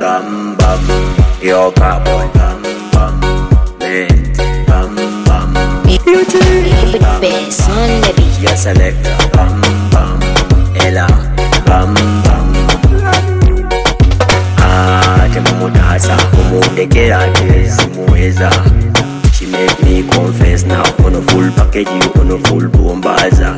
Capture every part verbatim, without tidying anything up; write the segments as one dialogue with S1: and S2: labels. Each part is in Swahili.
S1: bam bam. Yo cowboy, bam bam. Mint, bam bam.
S2: Beauty, bass on the beat.
S1: Ya selecta, bam bam. Ella, bam bam. Ah, temumutasa, umudekera simuweza. She make me confess now. On a full package, you on a full bombaza.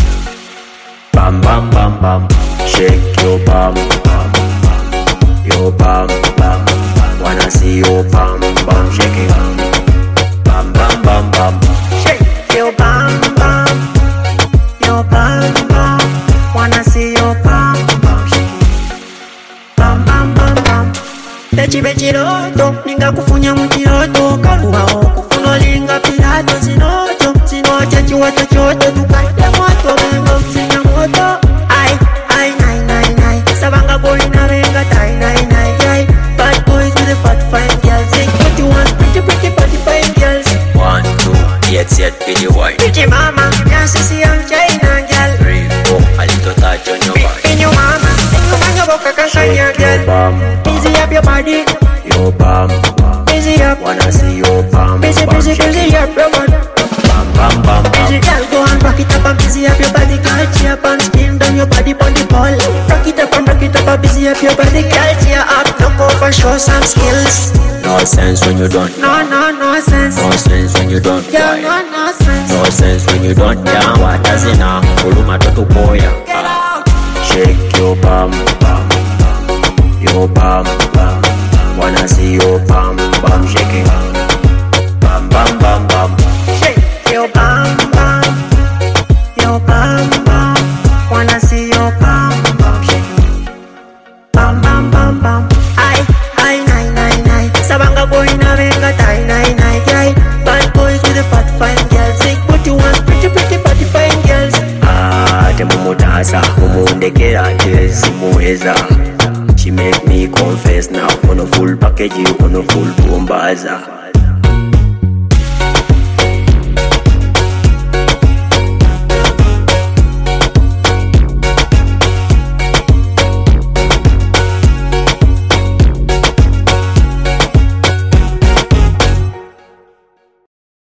S1: Bam bam bam bam. Shake your bam bam bam. Your bam bam bam. Wanna see your bam bam shake it. Bam bam bam bam. Shake your bam bam. Your bam bam. Wanna see your bam bam shake it. Bam bam bam bam. Bechi bechi roto, ninga kufunya mutiroto. Kaluwa okufuno linga pirato. Zinoto, zinoto chiwata choto. Tukaite moto, bengo mzinya moto. Ay, ay, nai, nai, nai. Sabanga boy na venga tai, nai, nai, nai. Bad boys with the fat fine girls. Sing what you want, pretty, pretty, fatty fine girls. One, two, yet, yet, pretty white.
S2: Pretty mama, yeah, sissy, I'm China girl.
S1: Three, four, a little touch on your body.
S2: In your mama, think of your boca, kakanya girl.
S1: Bam,
S2: Busy up your body.
S1: your bam bam.
S2: Busy up.
S1: Wanna see your bam
S2: Busy,
S1: bam
S2: busy,
S1: shake
S2: busy
S1: it.
S2: up your body.
S1: Bam bam bam
S2: Busy
S1: bam.
S2: girl, go and rock it up and busy up your body, girl. Cheer up and spin down your body on the ball. Rock it up and rock it up and busy up your body, girl. Cheer up, look over, show some skills.
S1: No sense when you don't.
S2: No, no, no sense.
S1: No sense when you don't.
S2: Yeah, no, no sense.
S1: No sense when you don't. Yeah, what does it now? Uluma toto boya.
S2: Get out.
S1: Shake your bam bam bam. Your bam bam. Wanna see your bam bam shake it. Bam bam bam bam.
S2: Shake your bam bam. Your bam bam. Wanna see your bam bam shake it. Bam bam bam bam. Ay, ay, nai, nai, nai. Sabanga boy na venga tai, nai, nai, nai. Bad boys with the fat fine girls. Sing what you want, pretty, pretty, fatty fine girls.
S1: Ah, temumutasa, umundekera simuweza. She make me confess now. On a full package, you on a full bombaza.